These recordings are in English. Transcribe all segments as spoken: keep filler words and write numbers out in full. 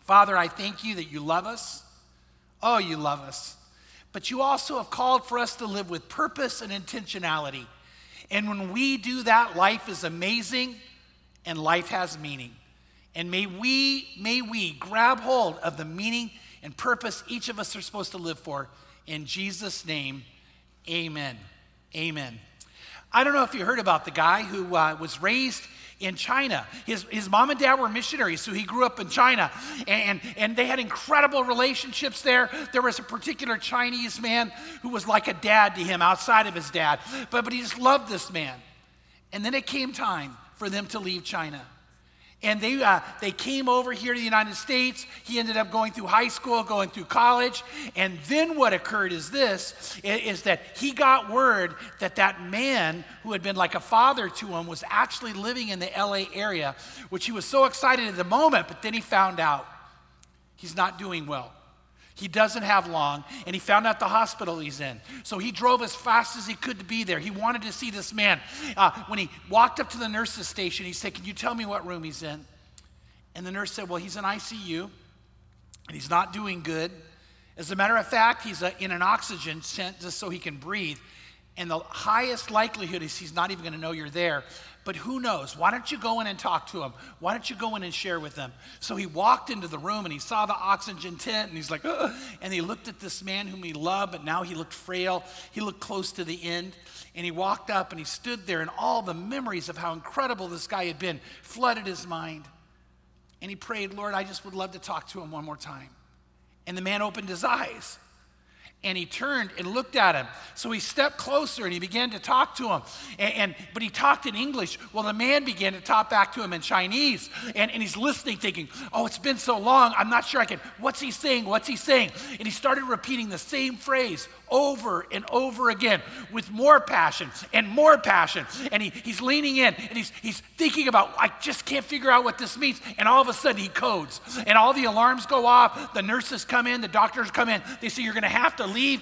Father, I thank you that you love us. Oh, you love us. But you also have called for us to live with purpose and intentionality. And when we do that, life is amazing and life has meaning. And may we, may we grab hold of the meaning and purpose each of us are supposed to live for. In Jesus' name, amen. Amen. I don't know if you heard about the guy who uh, was raised in China. His, his mom and dad were missionaries, so he grew up in China, and, and they had incredible relationships there. There was a particular Chinese man who was like a dad to him outside of his dad, but, but he just loved this man. And then it came time for them to leave China. And they uh, they came over here to the United States. He ended up going through high school, going through college. And then what occurred is this, is that he got word that that man who had been like a father to him was actually living in the L A area, which he was so excited at the moment, but then he found out he's not doing well. He doesn't have long, and he found out the hospital he's in. So he drove as fast as he could to be there. He wanted to see this man. Uh, when he walked up to the nurse's station, he said, "Can you tell me what room he's in?" And the nurse said, "Well, he's in I C U, and he's not doing good. As a matter of fact, he's uh, in an oxygen tent just so he can breathe. And the highest likelihood is he's not even going to know you're there. But who knows? Why don't you go in and talk to him? Why don't you go in and share with them?" So he walked into the room and he saw the oxygen tent and he's like, ugh. And he looked at this man whom he loved, but now he looked frail. He looked close to the end. And he walked up and he stood there, and all the memories of how incredible this guy had been flooded his mind. And he prayed, "Lord, I just would love to talk to him one more time." And the man opened his eyes. And he turned and looked at him. So he stepped closer and he began to talk to him. And, and but he talked in English. Well, the man began to talk back to him in Chinese. And, and he's listening, thinking, "Oh, it's been so long. I'm not sure I can. What's he saying? What's he saying?" And he started repeating the same phrase over and over again with more passion and more passion. And he, he's leaning in and he's, he's thinking about, "I just can't figure out what this means." And all of a sudden he codes. And all the alarms go off. The nurses come in. The doctors come in. They say, "You're going to have to leave."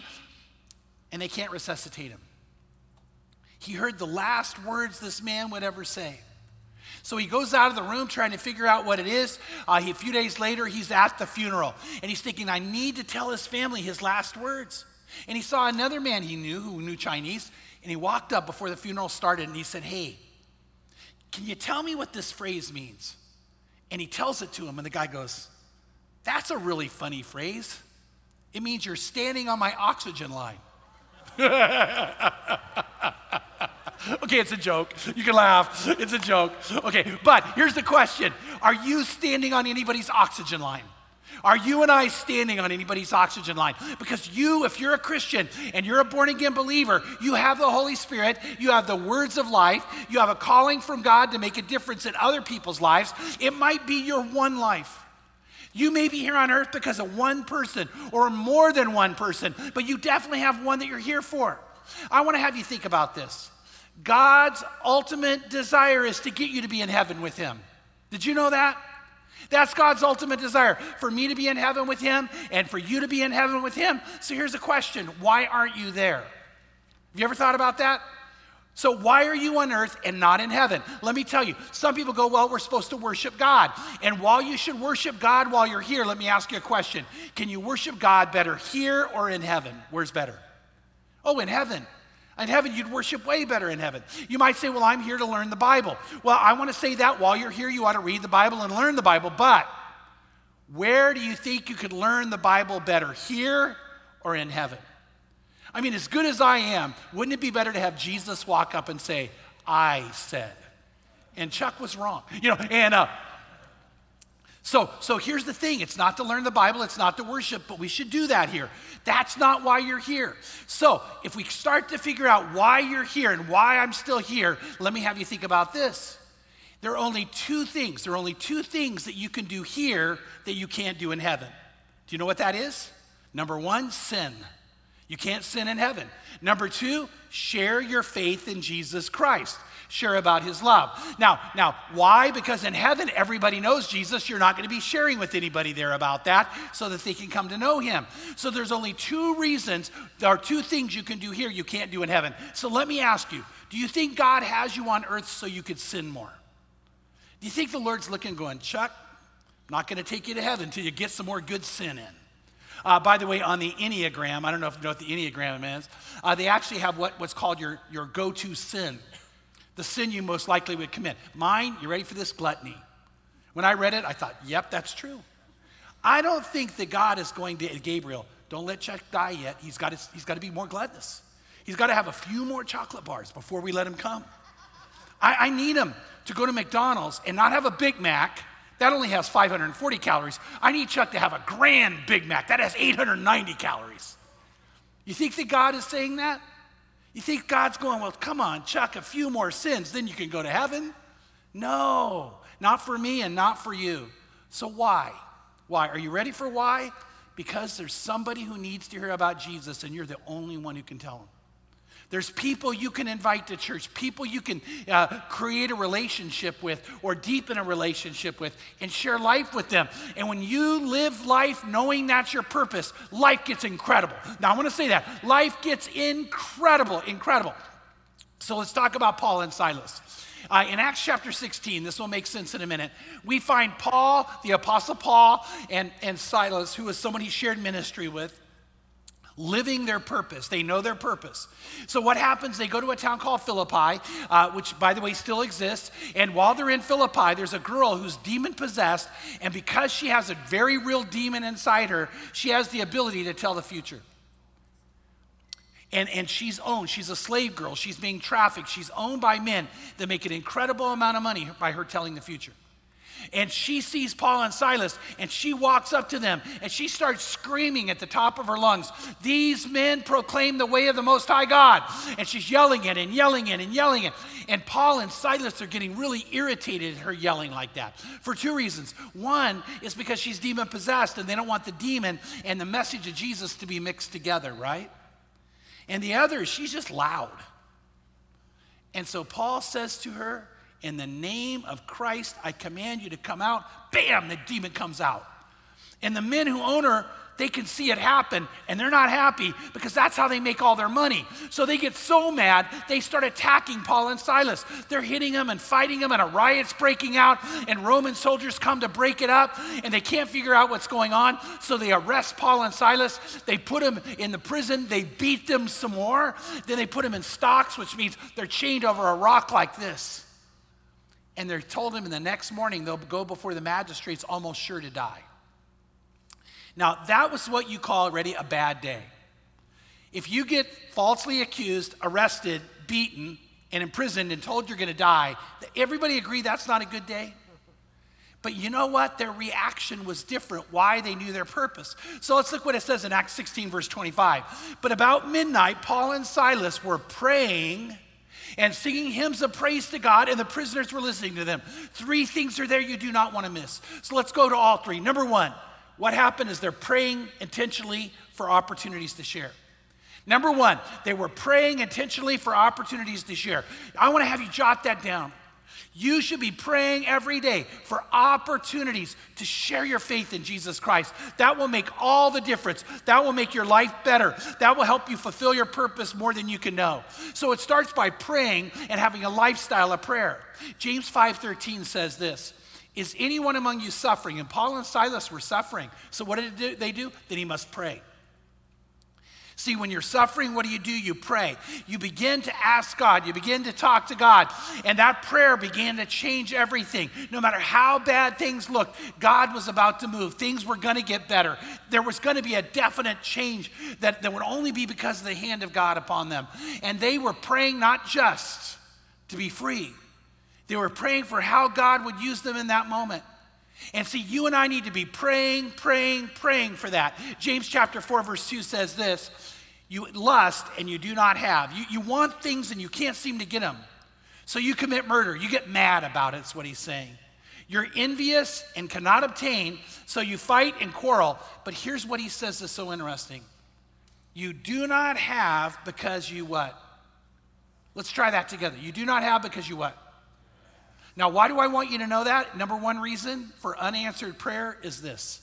And they can't resuscitate him. He heard the last words this man would ever say. So he goes out of the room trying to figure out what it is. Uh, he, a few days later, he's at the funeral. And he's thinking, "I need to tell his family his last words." And he saw another man he knew who knew Chinese. And he walked up before the funeral started and he said, "Hey, can you tell me what this phrase means?" And he tells it to him. And the guy goes, "That's a really funny phrase. It means you're standing on my oxygen line." Okay, it's a joke. You can laugh. It's a joke. Okay, but here's the question. Are you standing on anybody's oxygen line? Are you and I standing on anybody's oxygen line? Because you, if you're a Christian and you're a born-again believer, you have the Holy Spirit, you have the words of life, you have a calling from God to make a difference in other people's lives. It might be your one life. You may be here on earth because of one person or more than one person, but you definitely have one that you're here for. I want to have you think about this. God's ultimate desire is to get you to be in heaven with him. Did you know that? That's God's ultimate desire, for me to be in heaven with him and for you to be in heaven with him. So here's a question. Why aren't you there? Have you ever thought about that? So why are you on earth and not in heaven? Let me tell you, some people go, "Well, we're supposed to worship God." And while you should worship God while you're here, let me ask you a question. Can you worship God better here or in heaven? Where's better? Oh, in heaven. In heaven, you'd worship way better in heaven. You might say, "Well, I'm here to learn the Bible." Well, I want to say that while you're here, you ought to read the Bible and learn the Bible. But where do you think you could learn the Bible better, here or in heaven? I mean, as good as I am, wouldn't it be better to have Jesus walk up and say, "I said," and Chuck was wrong, you know? And uh, so, so here's the thing: it's not to learn the Bible, it's not to worship, but we should do that here. That's not why you're here. So, if we start to figure out why you're here and why I'm still here, let me have you think about this. There are only two things. There are only two things that you can do here that you can't do in heaven. Do you know what that is? Number one, sin. You can't sin in heaven. Number two, share your faith in Jesus Christ. Share about his love. Now, now, why? Because in heaven, everybody knows Jesus. You're not going to be sharing with anybody there about that so that they can come to know him. So there's only two reasons. There are two things you can do here you can't do in heaven. So let me ask you, do you think God has you on earth so you could sin more? Do you think the Lord's looking going, "Chuck, Not going to take you to heaven until you get some more good sin in. Uh, by the way, on the Enneagram, I don't know if you know what the Enneagram is, uh, they actually have what, what's called your, your go-to sin, the sin you most likely would commit. Mine, you ready for this? Gluttony. When I read it, I thought, yep, that's true. I don't think that God is going to, Gabriel, don't let Chuck die yet. He's got to, he's got to be more gluttonous. He's got to have a few more chocolate bars before we let him come. I, I need him to go to McDonald's and not have a Big Mac. That only has five hundred forty calories. I need Chuck to have a grand Big Mac. That has eight hundred ninety calories. You think that God is saying that? You think God's going, well, come on, Chuck, a few more sins, then you can go to heaven? No, not for me and not for you. So why? Why? Are you ready for why? Because there's somebody who needs to hear about Jesus, and you're the only one who can tell them. There's people you can invite to church, people you can uh, create a relationship with or deepen a relationship with and share life with them. And when you live life knowing that's your purpose, life gets incredible. Now, I want to say that. Life gets incredible, incredible. So let's talk about Paul and Silas. Uh, in Acts chapter sixteen, this will make sense in a minute, we find Paul, the Apostle Paul, and, and Silas, who is someone he shared ministry with, living their purpose. They know their purpose. So what happens, they go to a town called Philippi, uh, which, by the way, still exists. And while they're in Philippi, there's a girl who's demon-possessed. And because she has a very real demon inside her, she has the ability to tell the future. And, and she's owned. She's a slave girl. She's being trafficked. She's owned by men that make an incredible amount of money by her telling the future. And she sees Paul and Silas, and she walks up to them, and she starts screaming at the top of her lungs, "These men proclaim the way of the Most High God." And she's yelling it and yelling it and yelling it. And Paul and Silas are getting really irritated at her yelling like that for two reasons. One is because she's demon-possessed, and they don't want the demon and the message of Jesus to be mixed together, right? And the other is she's just loud. And so Paul says to her, "In the name of Christ, I command you to come out." Bam, the demon comes out. And the men who own her, they can see it happen, and they're not happy because that's how they make all their money. So they get so mad, they start attacking Paul and Silas. They're hitting them and fighting them, and a riot's breaking out, and Roman soldiers come to break it up, and they can't figure out what's going on. So they arrest Paul and Silas. They put them in the prison. They beat them some more. Then they put them in stocks, which means they're chained over a rock like this. And they're told him in the next morning they'll go before the magistrates almost sure to die. Now, that was what you call already a bad day. If you get falsely accused, arrested, beaten, and imprisoned and told you're going to die, everybody agree that's not a good day? But you know what? Their reaction was different. Why? They knew their purpose. So let's look what it says in Acts sixteen, verse twenty-five. But about midnight, Paul and Silas were praying and singing hymns of praise to God, and the prisoners were listening to them. Three things are there you do not want to miss. So let's go to all three. Number one, what happened is they're praying intentionally for opportunities to share. Number one, they were praying intentionally for opportunities to share. I want to have you jot that down. You should be praying every day for opportunities to share your faith in Jesus Christ. That will make all the difference. That will make your life better. That will help you fulfill your purpose more than you can know. So it starts by praying and having a lifestyle of prayer. James five thirteen says this, "Is anyone among you suffering?" And Paul and Silas were suffering. So what did they do? Then he must pray. See, when you're suffering, what do you do? You pray. You begin to ask God. You begin to talk to God. And that prayer began to change everything. No matter how bad things looked, God was about to move. Things were going to get better. There was going to be a definite change that, that would only be because of the hand of God upon them. And they were praying not just to be free. They were praying for how God would use them in that moment. And see, you and I need to be praying, praying, praying for that. James chapter four, verse two says this, "You lust and you do not have." You, you want things and you can't seem to get them. So you commit murder. You get mad about it, is what he's saying. You're envious and cannot obtain, so you fight and quarrel. But here's what he says is so interesting. You do not have because you what? Let's try that together. You do not have because you what? Now, why do I want you to know that? Number one reason for unanswered prayer is this.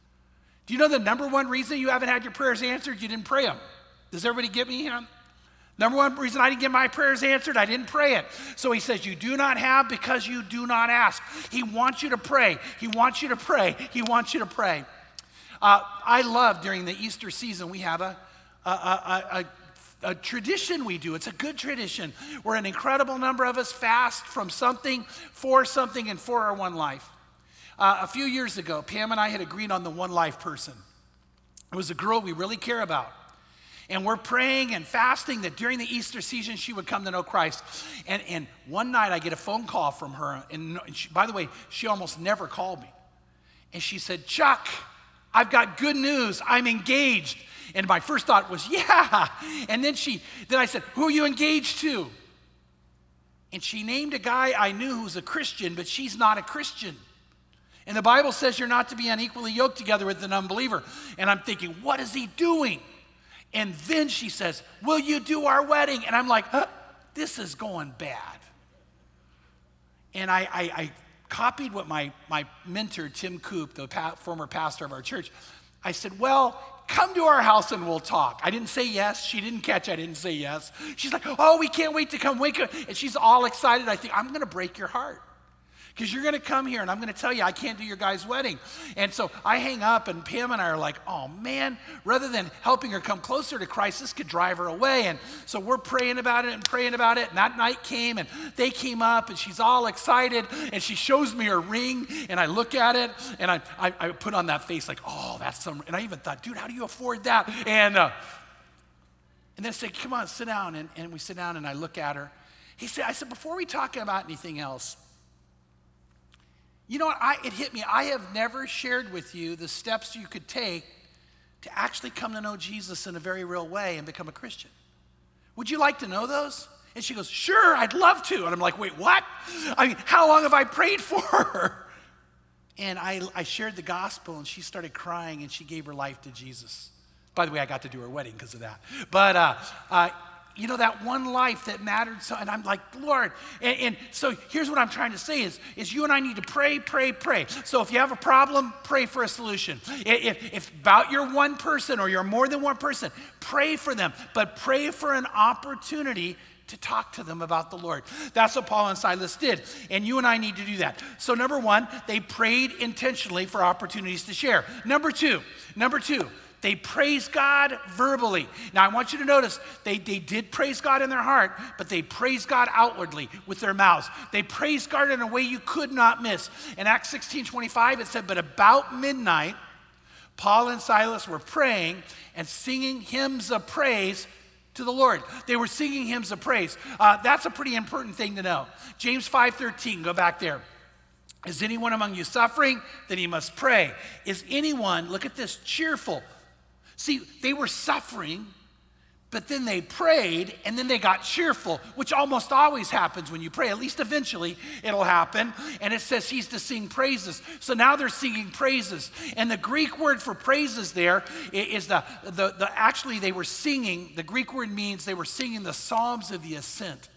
Do you know the number one reason you haven't had your prayers answered? You didn't pray them. Does everybody get me here? Number one reason I didn't get my prayers answered, I didn't pray it. So he says, you do not have because you do not ask. He wants you to pray. He wants you to pray. He wants you to pray. Uh, I love during the Easter season, we have a, a, a, a, a tradition we do. It's a good tradition where an incredible number of us fast from something, for something, and for our one life. Uh, a few years ago, Pam and I had agreed on the one life person. It was a girl we really care about. And we're praying and fasting that during the Easter season, she would come to know Christ. And, and one night I get a phone call from her. And she, by the way, she almost never called me. And she said, Chuck, I've got good news. I'm engaged. And my first thought was, yeah. And then she, then I said, who are you engaged to? And she named a guy I knew who's a Christian, but she's not a Christian. And the Bible says you're not to be unequally yoked together with an unbeliever. And I'm thinking, what is he doing? And then she says, will you do our wedding? And I'm like, huh, this is going bad. And I, I, I copied what my, my mentor, Tim Coop, the pa- former pastor of our church, I said, well, come to our house and we'll talk. I didn't say yes. She didn't catch I didn't say yes. She's like, oh, we can't wait to come. Wake up. And she's all excited. I think, I'm going to break your heart. Because you're going to come here and I'm going to tell you I can't do your guy's wedding. And so I hang up and Pam and I are like, oh man, rather than helping her come closer to Christ, this could drive her away. And so we're praying about it and praying about it. And that night came and they came up and she's all excited and she shows me her ring and I look at it and I, I, I put on that face like, oh, that's some, and I even thought, dude, how do you afford that? And, uh, and then I said, come on, sit down. And, and we sit down and I look at her. He said, I said, before we talk about anything else, you know what, I, it hit me. I have never shared with you the steps you could take to actually come to know Jesus in a very real way and become a Christian. Would you like to know those? And she goes, sure, I'd love to. And I'm like, wait, what? I mean, how long have I prayed for her? And I, I shared the gospel and she started crying and she gave her life to Jesus. By the way, I got to do her wedding because of that. But, uh, uh, you know, that one life that mattered so, and I'm like, Lord, and, and so here's what I'm trying to say is, is you and I need to pray, pray, pray. So if you have a problem, pray for a solution. If, if about your one person or you're more than one person, pray for them, but pray for an opportunity to talk to them about the Lord. That's what Paul and Silas did, and you and I need to do that. So number one, they prayed intentionally for opportunities to share. Number two, number two, they praised God verbally. Now, I want you to notice, they, they did praise God in their heart, but they praised God outwardly with their mouths. They praised God in a way you could not miss. In Acts sixteen twenty-five, it said, but about midnight, Paul and Silas were praying and singing hymns of praise to the Lord. They were singing hymns of praise. Uh, that's a pretty important thing to know. James five thirteen, go back there. Is anyone among you suffering? Then he must pray. Is anyone, look at this, cheerful? See, they were suffering, but then they prayed, and then they got cheerful, which almost always happens when you pray. At least eventually it'll happen. And it says he's to sing praises. So now they're singing praises. And the Greek word for praises there is the, the, the actually they were singing, the Greek word means they were singing the Psalms of the Ascent.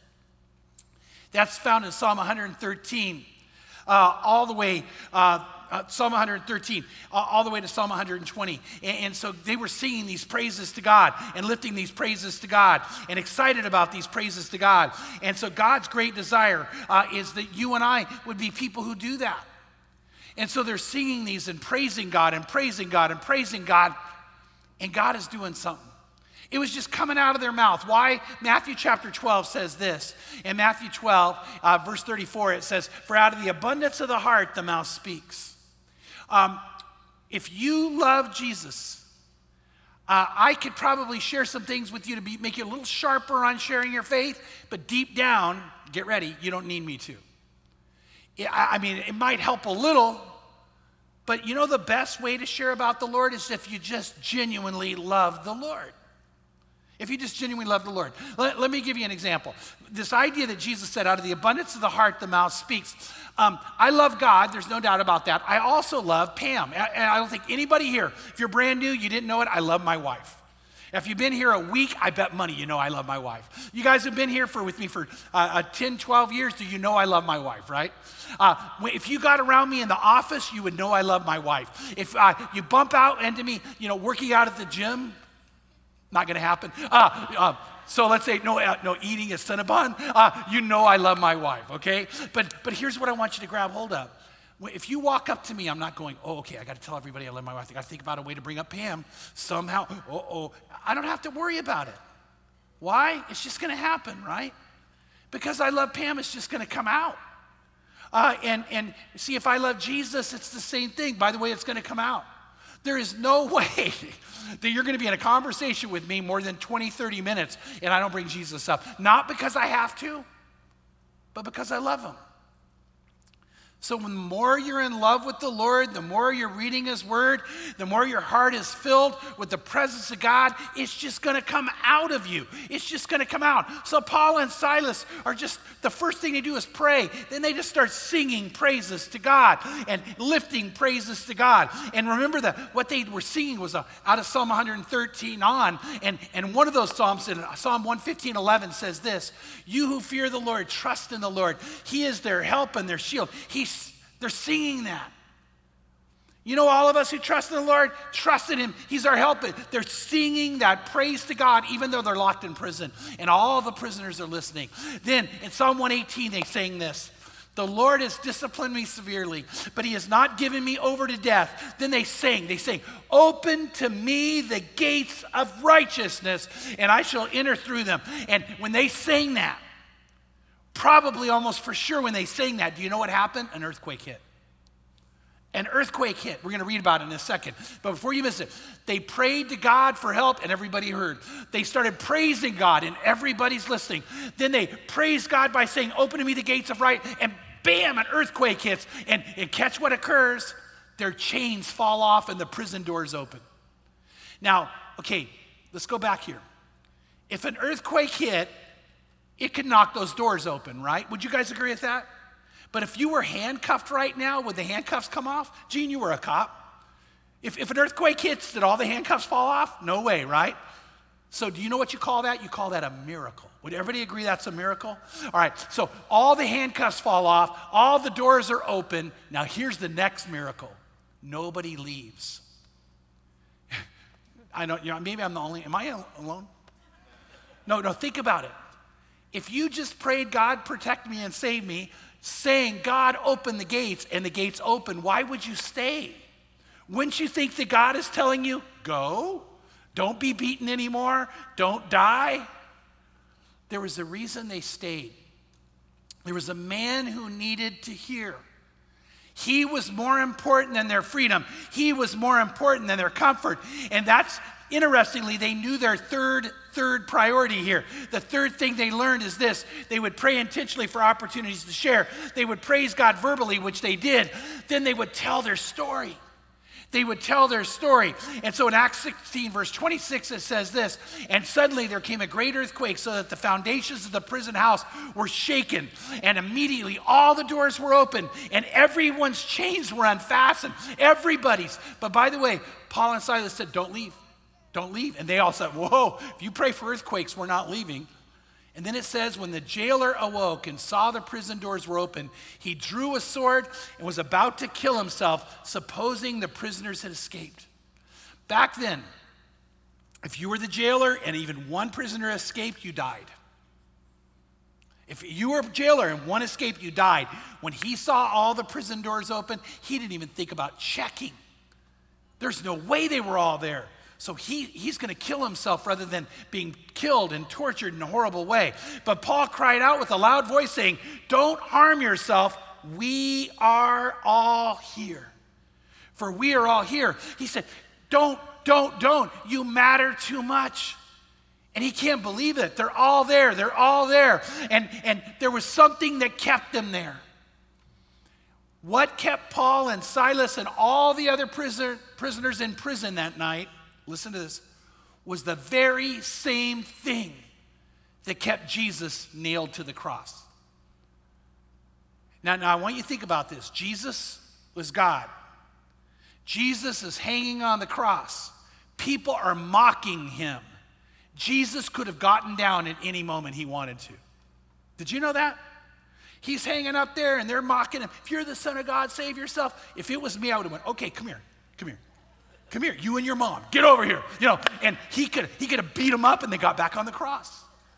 That's found in Psalm one thirteen, uh, all the way, uh, Uh, Psalm one thirteen, uh, all the way to Psalm one twenty. And, and so they were singing these praises to God and lifting these praises to God and excited about these praises to God. And so God's great desire uh, is that you and I would be people who do that. And so they're singing these and praising God and praising God and praising God. And God is doing something. It was just coming out of their mouth. Why? Matthew chapter twelve says this. In Matthew twelve, uh, verse thirty-four, it says, for out of the abundance of the heart, the mouth speaks. Um, if you love Jesus, uh, I could probably share some things with you to be, make you a little sharper on sharing your faith, but deep down, get ready, you don't need me to. I, I mean, it might help a little, but you know the best way to share about the Lord is if you just genuinely love the Lord. If you just genuinely love the Lord. Let, let me give you an example. This idea that Jesus said, out of the abundance of the heart, the mouth speaks. Um, I love God, there's no doubt about that. I also love Pam. And I don't think anybody here, if you're brand new, you didn't know it, I love my wife. If you've been here a week, I bet money you know I love my wife. You guys have been here for with me for uh, uh, ten, twelve years, do you know I love my wife, right? Uh, if you got around me in the office, you would know I love my wife. If uh, you bump out into me, you know, working out at the gym, not gonna happen. Uh, uh, So let's say no, uh, no eating is Cinnabon. Uh, you know I love my wife, okay? But but here's what I want you to grab hold of. If you walk up to me, I'm not going, oh, okay, I got to tell everybody I love my wife. I got to think about a way to bring up Pam somehow. Oh, oh, I don't have to worry about it. Why? It's just going to happen, right? Because I love Pam, it's just going to come out. Uh, and, and see, if I love Jesus, it's the same thing. By the way, it's going to come out. There is no way that you're going to be in a conversation with me more than twenty, thirty minutes and I don't bring Jesus up. Not because I have to, but because I love him. So the more you're in love with the Lord, the more you're reading his word, the more your heart is filled with the presence of God, it's just going to come out of you. It's just going to come out. So Paul and Silas are just, the first thing they do is pray. Then they just start singing praises to God and lifting praises to God. And remember that what they were singing was uh, out of Psalm one thirteen on. And, and one of those Psalms, in Psalm one fifteen, eleven says this, you who fear the Lord, trust in the Lord. He is their help and their shield. He They're singing that. You know, all of us who trust in the Lord, trust in him. He's our help. They're singing that praise to God, even though they're locked in prison. And all the prisoners are listening. Then in Psalm one eighteen, they sing this. The Lord has disciplined me severely, but he has not given me over to death. Then they sing, they sing, open to me the gates of righteousness, and I shall enter through them. And when they sang that, probably almost for sure when they sang that, do you know what happened? An earthquake hit. An earthquake hit. We're going to read about it in a second. But before you miss it, they prayed to God for help and everybody heard. They started praising God and everybody's listening. Then they praised God by saying, open to me the gates of right, and bam, an earthquake hits. And, and catch what occurs. Their chains fall off and the prison doors open. Now, okay, let's go back here. If an earthquake hit, it could knock those doors open, right? Would you guys agree with that? But if you were handcuffed right now, would the handcuffs come off? Gene, you were a cop. If, if an earthquake hits, did all the handcuffs fall off? No way, right? So do you know what you call that? You call that a miracle. Would everybody agree that's a miracle? All right, so all the handcuffs fall off, all the doors are open. Now here's the next miracle. Nobody leaves. I don't, you know, maybe I'm the only, am I alone? No, no, think about it. If you just prayed, God, protect me and save me, saying, God, open the gates, and the gates open, why would you stay? Wouldn't you think that God is telling you, go, don't be beaten anymore, don't die? There was a reason they stayed. There was a man who needed to hear. He was more important than their freedom. He was more important than their comfort. And that's, interestingly, they knew their third third priority here. The third thing they learned is this. They would pray intentionally for opportunities to share. They would praise God verbally, which they did. Then they would tell their story. They would tell their story. And so in Acts sixteen, verse twenty-six, it says this, and suddenly there came a great earthquake so that the foundations of the prison house were shaken. And immediately all the doors were open and everyone's chains were unfastened. Everybody's. But by the way, Paul and Silas said, don't leave. Don't leave. And they all said, whoa, if you pray for earthquakes, we're not leaving. And then it says, when the jailer awoke and saw the prison doors were open, he drew a sword and was about to kill himself, supposing the prisoners had escaped. Back then, if you were the jailer and even one prisoner escaped, you died. If you were a jailer and one escaped, you died. When he saw all the prison doors open, he didn't even think about checking. There's no way they were all there. So he, he's going to kill himself rather than being killed and tortured in a horrible way. But Paul cried out with a loud voice saying, don't harm yourself. We are all here. For we are all here. He said, don't, don't, don't. You matter too much. And he can't believe it. They're all there. They're all there. And, and there was something that kept them there. What kept Paul and Silas and all the other prisoner, prisoners in prison that night, listen to this, was the very same thing that kept Jesus nailed to the cross. Now, now I want you to think about this. Jesus was God. Jesus is hanging on the cross. People are mocking him. Jesus could have gotten down at any moment he wanted to. Did you know that? He's hanging up there and they're mocking him. If you're the Son of God, save yourself. If it was me, I would have went, okay, come here, come here. Come here, you and your mom, get over here. You know, and he could he could have beat him up and they got back on the cross.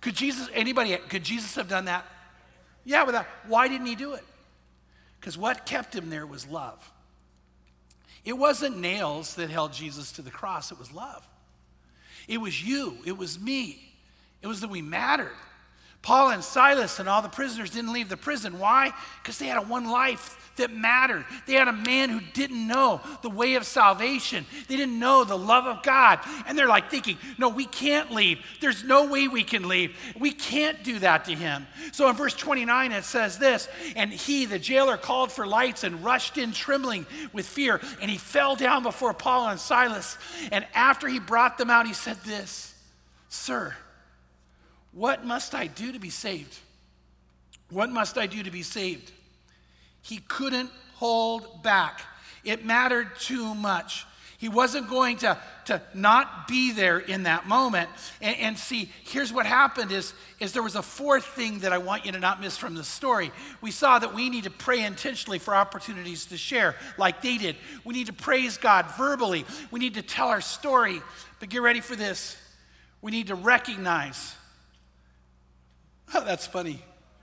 Could Jesus, anybody, could Jesus have done that? Yeah, without, why didn't he do it? Because what kept him there was love. It wasn't nails that held Jesus to the cross, it was love. It was you, it was me. It was that we mattered. Paul and Silas and all the prisoners didn't leave the prison. Why? Because they had a one life that mattered. They had a man who didn't know the way of salvation. They didn't know the love of God. And they're like thinking, no, we can't leave. There's no way we can leave. We can't do that to him. So in verse twenty-nine, it says this, and he, the jailer, called for lights and rushed in trembling with fear. And he fell down before Paul and Silas. And after he brought them out, he said this, sir, what must I do to be saved? What must I do to be saved? He couldn't hold back. It mattered too much. He wasn't going to, to not be there in that moment. And, and see, here's what happened is, is there was a fourth thing that I want you to not miss from the story. We saw that we need to pray intentionally for opportunities to share like they did. We need to praise God verbally. We need to tell our story. But get ready for this. We need to recognize. Oh, that's funny.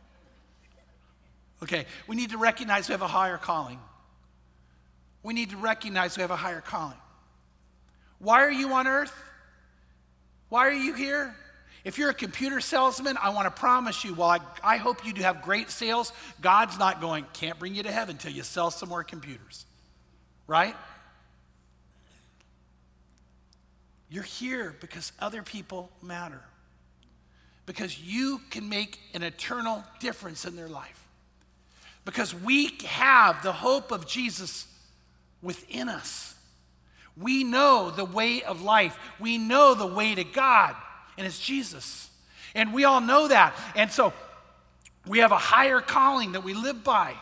Okay, we need to recognize we have a higher calling. We need to recognize we have a higher calling. Why are you on earth? Why are you here? If you're a computer salesman, I want to promise you, while I, I hope you do have great sales, God's not going, can't bring you to heaven until you sell some more computers. Right? You're here because other people matter. Because you can make an eternal difference in their life. Because we have the hope of Jesus within us. We know the way of life. We know the way to God, and it's Jesus. And we all know that. And so we have a higher calling that we live by.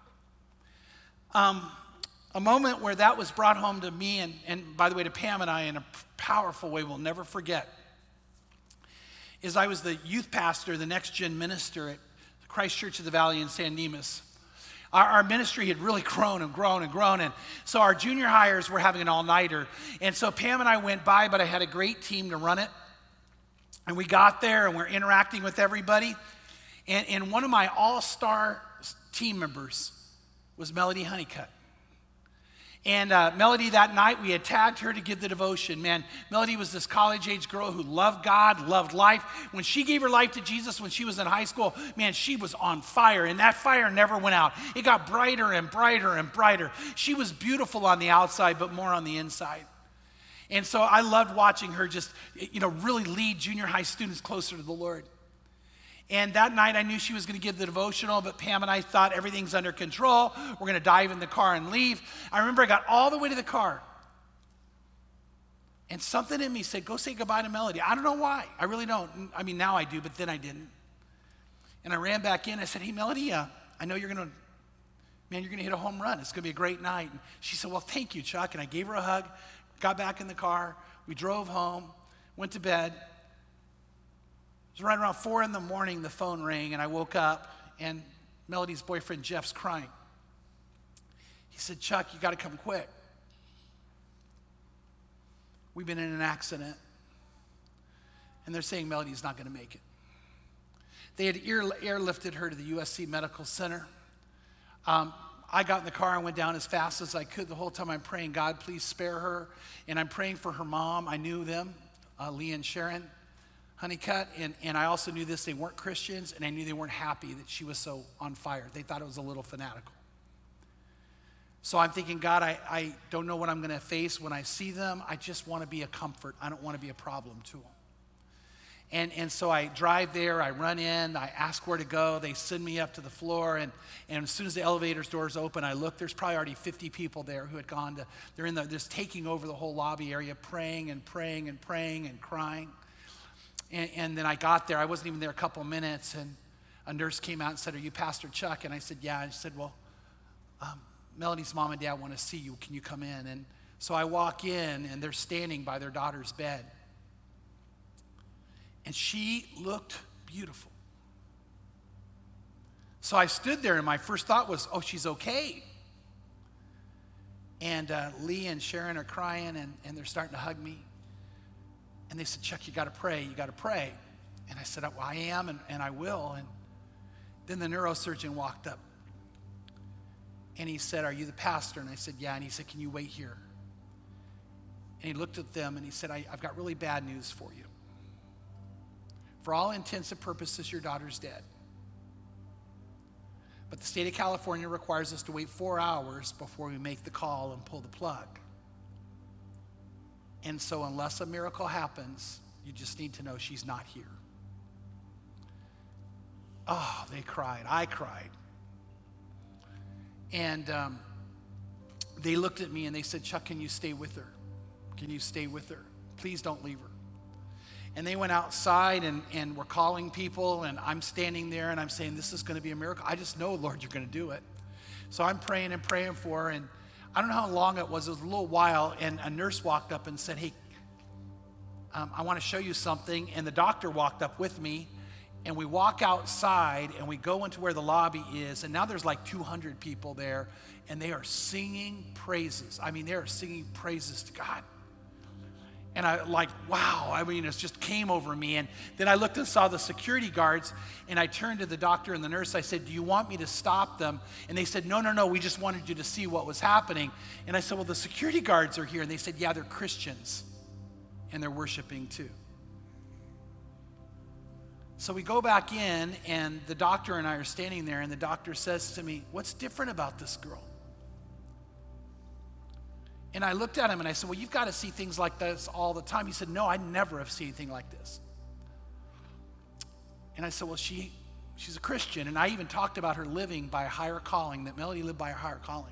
Um, a moment where that was brought home to me, and, and by the way, to Pam and I in a powerful way we'll never forget, is I was the youth pastor, the next gen minister at Christ Church of the Valley in San Dimas. Our, our ministry had really grown and grown and grown, and so our junior hires were having an all-nighter, and so Pam and I went by, but I had a great team to run it, and we got there, and we're interacting with everybody, and, and one of my all-star team members was Melody Honeycutt. And uh, Melody, that night, we had tagged her to give the devotion. Man, Melody was this college-age girl who loved God, loved life. When she gave her life to Jesus when she was in high school, man, she was on fire, and that fire never went out. It got brighter and brighter and brighter. She was beautiful on the outside, but more on the inside. And so I loved watching her just, you know, really lead junior high students closer to the Lord. And that night I knew she was going to give the devotional, but Pam and I thought everything's under control. We're going to dive in the car and leave. I remember I got all the way to the car, and something in me said, go say goodbye to Melody. I don't know why. I really don't. I mean, now I do, but then I didn't. And I ran back in. I said, hey, Melody, uh, I know you're going to, man, you're going to hit a home run. It's going to be a great night. And she said, well, thank you, Chuck. And I gave her a hug, got back in the car. We drove home, went to bed. It was right around four in the morning, the phone rang, and I woke up, and Melody's boyfriend, Jeff's crying. He said, Chuck, you got to come quick. We've been in an accident, and they're saying Melody's not going to make it. They had air, airlifted her to the U S C Medical Center. Um, I got in the car and went down as fast as I could. The whole time I'm praying, God, please spare her, and I'm praying for her mom. I knew them, uh, Lee and Sharon Honeycutt, and, and I also knew this, they weren't Christians, and I knew they weren't happy that she was so on fire. They thought it was a little fanatical. So I'm thinking, God, I, I don't know what I'm gonna face when I see them. I just wanna be a comfort. I don't wanna be a problem to them. And, and so I drive there, I run in, I ask where to go, they send me up to the floor, and, and as soon as the elevator's doors open, I look, there's probably already fifty people there who had gone to, they're in the, just taking over the whole lobby area, praying and praying and praying and crying. And, and then I got there. I wasn't even there a couple minutes, and a nurse came out and said, are you Pastor Chuck? And I said, yeah. And she said, well, um, Melody's mom and dad want to see you. Can you come in? And so I walk in, and they're standing by their daughter's bed. And she looked beautiful. So I stood there, and my first thought was, oh, she's okay. And uh, Lee and Sharon are crying, and, and they're starting to hug me. And they said, Chuck, you got to pray, you got to pray. And I said, well, I am, and, and I will. And then the neurosurgeon walked up. And he said, are you the pastor? And I said, yeah. And he said, can you wait here? And he looked at them and he said, I, I've got really bad news for you. For all intents and purposes, your daughter's dead. But the state of California requires us to wait four hours before we make the call and pull the plug. And so unless a miracle happens, you just need to know she's not here. Oh, they cried. I cried. And um, they looked at me and they said, Chuck, can you stay with her? Can you stay with her? Please don't leave her. And they went outside and, and were calling people, and I'm standing there and I'm saying, this is going to be a miracle. I just know, Lord, you're going to do it. So I'm praying and praying for her, and I don't know how long it was. It was a little while, and a nurse walked up and said, hey, um, I want to show you something. And the doctor walked up with me, and we walk outside, and we go into where the lobby is, and now there's like two hundred people there, and they are singing praises. I mean, they are singing praises to God. And I like, wow, I mean, it just came over me. And then I looked and saw the security guards, and I turned to the doctor and the nurse. I said, do you want me to stop them? And they said, no, no, no, we just wanted you to see what was happening. And I said, well, the security guards are here. And they said, yeah, they're Christians, and they're worshiping too. So we go back in, and the doctor and I are standing there, and the doctor says to me, what's different about this girl? And I looked at him and I said, well, you've got to see things like this all the time. He said, no, I never have seen anything like this. And I said, well, she, she's a Christian. And I even talked about her living by a higher calling, that Melody lived by a higher calling.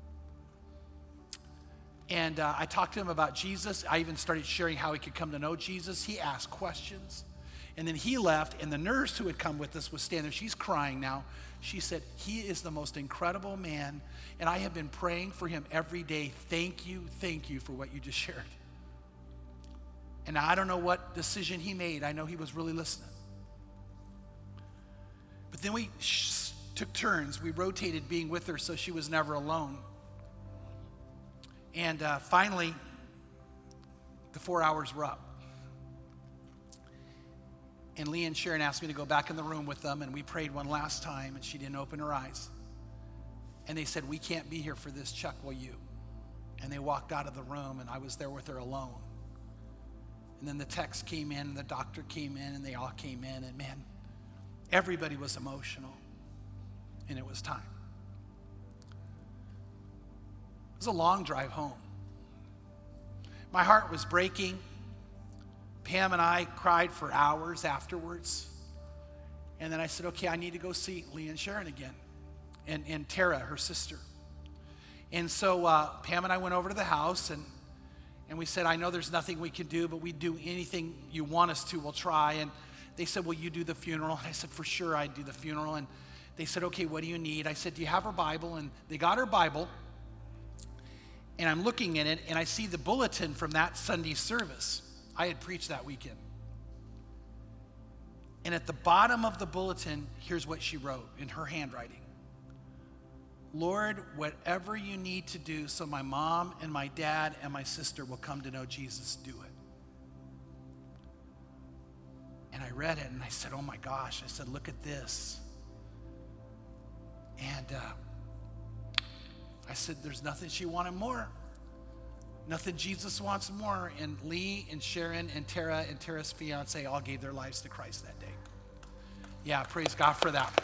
And uh, I talked to him about Jesus. I even started sharing how he could come to know Jesus. He asked questions. And then he left, and the nurse who had come with us was standing there. She's crying now. She said, he is the most incredible man, and I have been praying for him every day. Thank you, thank you for what you just shared. And I don't know what decision he made. I know he was really listening. But then we sh- took turns. We rotated being with her so she was never alone. And uh, finally, the four hours were up. And Lee and Sharon asked me to go back in the room with them, and we prayed one last time, and she didn't open her eyes. And they said, we can't be here for this, Chuck, will you? And they walked out of the room, and I was there with her alone. And then the text came in, and the doctor came in, and they all came in, and man, everybody was emotional, and it was time. It was a long drive home. My heart was breaking. Pam and I cried for hours afterwards. And then I said, okay, I need to go see Lee and Sharon again. And, and Tara, her sister. And so uh, Pam and I went over to the house, and, and we said, I know there's nothing we can do, but we'd do anything you want us to, we'll try. And they said, will you do the funeral? And I said, for sure, I'd do the funeral. And they said, okay, what do you need? I said, do you have her Bible? And they got her Bible. And I'm looking in it, and I see the bulletin from that Sunday service. I had preached that weekend. And at the bottom of the bulletin, here's what she wrote in her handwriting. Lord, whatever you need to do so my mom and my dad and my sister will come to know Jesus, do it. And I read it and I said, oh my gosh. I said, look at this. And uh, I said, there's nothing she wanted more. Nothing Jesus wants more. And Lee and Sharon and Tara and Tara's fiance all gave their lives to Christ that day. Yeah, praise God for that.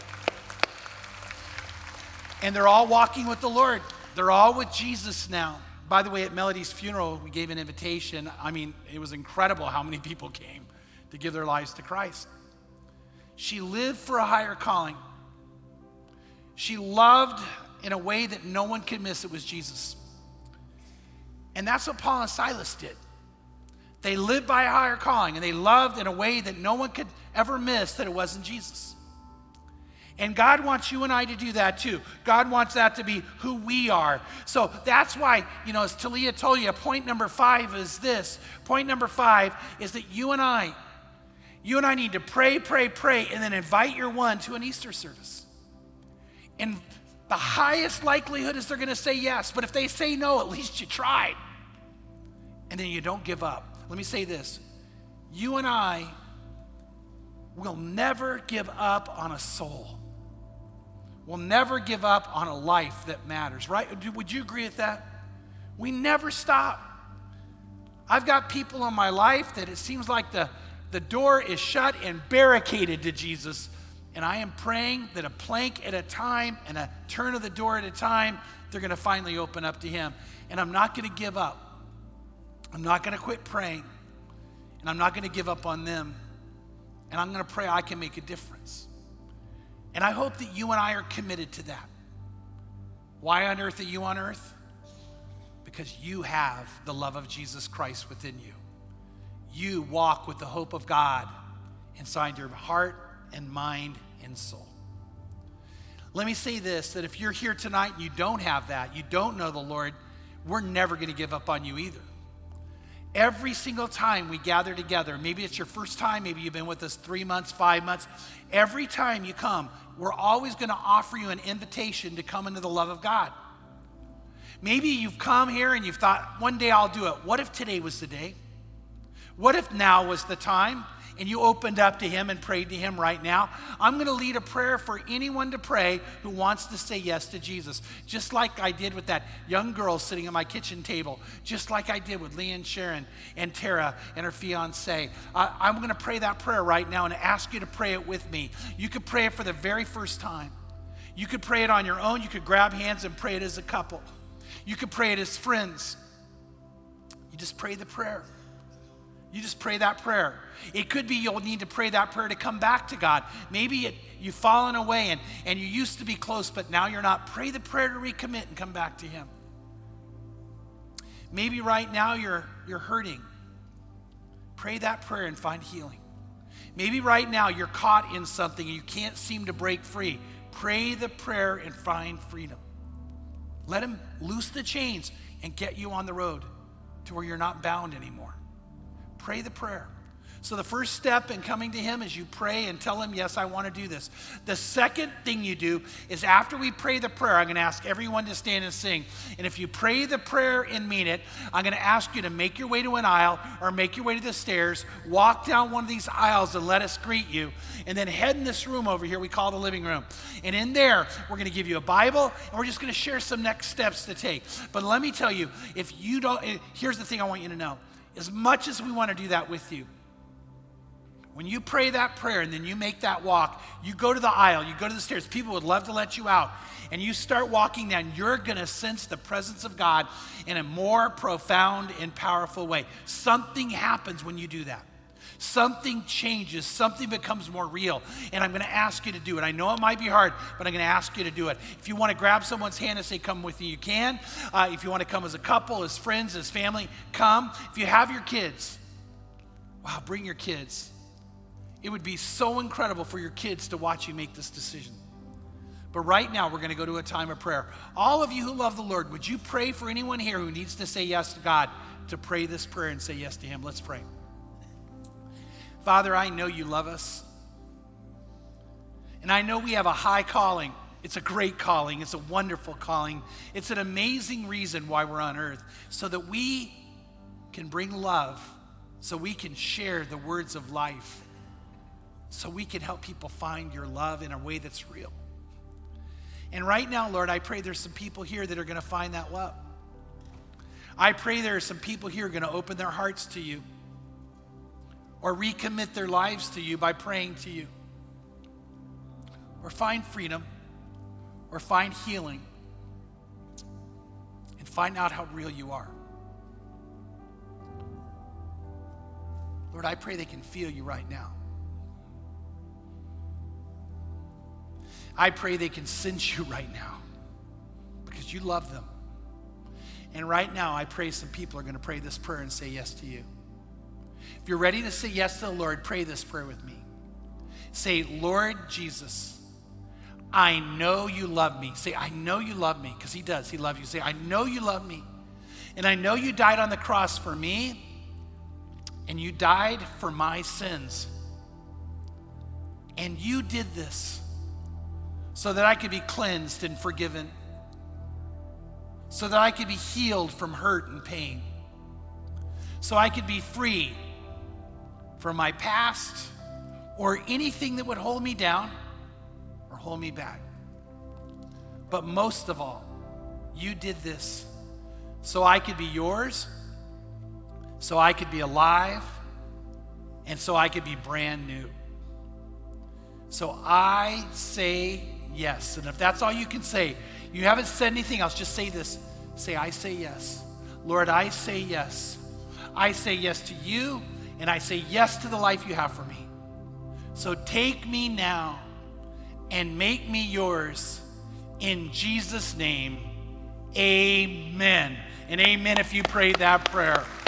And they're all walking with the Lord. They're all with Jesus now. By the way, at Melody's funeral, we gave an invitation. I mean, it was incredible how many people came to give their lives to Christ. She lived for a higher calling. She loved in a way that no one could miss. It was Jesus. And that's what Paul and Silas did. They lived by a higher calling, and they loved in a way that no one could ever miss, that it wasn't Jesus. And God wants you and I to do that too. God wants that to be who we are. So that's why, you know, as Talia told you, point number five is this. Point number five is that you and I, you and I need to pray, pray, pray, and then invite your one to an Easter service. And the highest likelihood is they're going to say yes. But if they say no, at least you tried. And then you don't give up. Let me say this. You and I we'll never give up on a soul. We'll never give up on a life that matters, right? Would you agree with that? We never stop. I've got people in my life that it seems like the, the door is shut and barricaded to Jesus, and I am praying that a plank at a time and a turn of the door at a time, they're going to finally open up to him. And I'm not going to give up. I'm not going to quit praying, and I'm not going to give up on them. And I'm going to pray I can make a difference. And I hope that you and I are committed to that. Why on earth are you on earth? Because you have the love of Jesus Christ within you. You walk with the hope of God inside your heart and mind and soul. Let me say this, that if you're here tonight and you don't have that, you don't know the Lord, we're never going to give up on you either. Every single time we gather together, maybe it's your first time, maybe you've been with us three months, five months, every time you come, we're always going to offer you an invitation to come into the love of God. Maybe you've come here and you've thought, one day I'll do it. What if today was the day? What if now was the time? And you opened up to him and prayed to him right now. I'm going to lead a prayer for anyone to pray who wants to say yes to Jesus. Just like I did with that young girl sitting at my kitchen table. Just like I did with Lee and Sharon and Tara and her fiance. I, I'm going to pray that prayer right now and ask you to pray it with me. You could pray it for the very first time. You could pray it on your own. You could grab hands and pray it as a couple. You could pray it as friends. You just pray the prayer. You just pray that prayer. It could be you'll need to pray that prayer to come back to God. Maybe it, you've fallen away and, and you used to be close, but now you're not. Pray the prayer to recommit and come back to him. Maybe right now you're, you're hurting. Pray that prayer and find healing. Maybe right now you're caught in something and you can't seem to break free. Pray the prayer and find freedom. Let him loose the chains and get you on the road to where you're not bound anymore. Pray the prayer. So the first step in coming to him is you pray and tell him, yes, I want to do this. The second thing you do is after we pray the prayer, I'm going to ask everyone to stand and sing. And if you pray the prayer and mean it, I'm going to ask you to make your way to an aisle or make your way to the stairs, walk down one of these aisles and let us greet you. And then head in this room over here we call the living room. And in there, we're going to give you a Bible and we're just going to share some next steps to take. But let me tell you, if you don't, here's the thing I want you to know. As much as we want to do that with you, when you pray that prayer and then you make that walk, you go to the aisle, you go to the stairs, people would love to let you out, and you start walking down, you're going to sense the presence of God in a more profound and powerful way. Something happens when you do that. Something changes, something becomes more real, and I'm going to ask you to do it. I know it might be hard, but I'm going to ask you to do it. If you want to grab someone's hand and say, come with me, you can. Uh, if you want to come as a couple, as friends, as family, come. If you have your kids, wow, bring your kids. It would be so incredible for your kids to watch you make this decision. But right now, we're going to go to a time of prayer. All of you who love the Lord, would you pray for anyone here who needs to say yes to God, to pray this prayer and say yes to him? Let's pray. Father, I know you love us. And I know we have a high calling. It's a great calling. It's a wonderful calling. It's an amazing reason why we're on earth, so that we can bring love, so we can share the words of life, so we can help people find your love in a way that's real. And right now, Lord, I pray there's some people here that are going to find that love. I pray there are some people here who are going to open their hearts to you or recommit their lives to you by praying to you, or find freedom, or find healing, and find out how real you are. Lord, I pray they can feel you right now. I pray they can sense you right now because you love them. And right now, I pray some people are going to pray this prayer and say yes to you. If you're ready to say yes to the Lord, pray this prayer with me. Say, Lord Jesus, I know you love me. Say, I know you love me, because he does. He loves you. Say, I know you love me. And I know you died on the cross for me, and you died for my sins. And you did this so that I could be cleansed and forgiven, so that I could be healed from hurt and pain, so I could be free from my past or anything that would hold me down or hold me back. But most of all, you did this so I could be yours, so I could be alive, and so I could be brand new. So I say yes. And if that's all you can say, you haven't said anything else, just say this. Say, I say yes. Lord, I say yes. I say yes to you, and I say yes to the life you have for me. So take me now and make me yours. In Jesus' name, amen. And amen if you prayed that prayer.